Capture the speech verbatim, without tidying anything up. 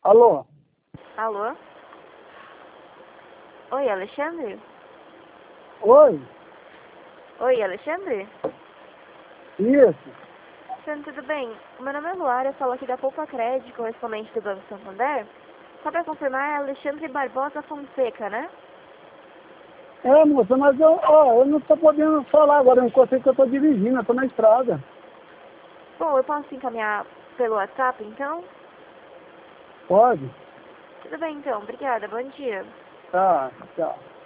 Alô? Alô? Oi, Alexandre? Oi? Oi, Alexandre? Isso? Alexandre, tudo bem? O meu nome é Luara, eu falo aqui da Poupa Crédito, correspondente do Banco Santander. Só para confirmar, é Alexandre Barbosa Fonseca, né? É, moça, mas eu, ó, eu não estou podendo falar agora, eu sei que eu estou dirigindo, eu estou na estrada. Bom, eu posso encaminhar pelo WhatsApp, então? Pode? Tudo bem, então. Obrigada. Bom dia. Tá, tchau.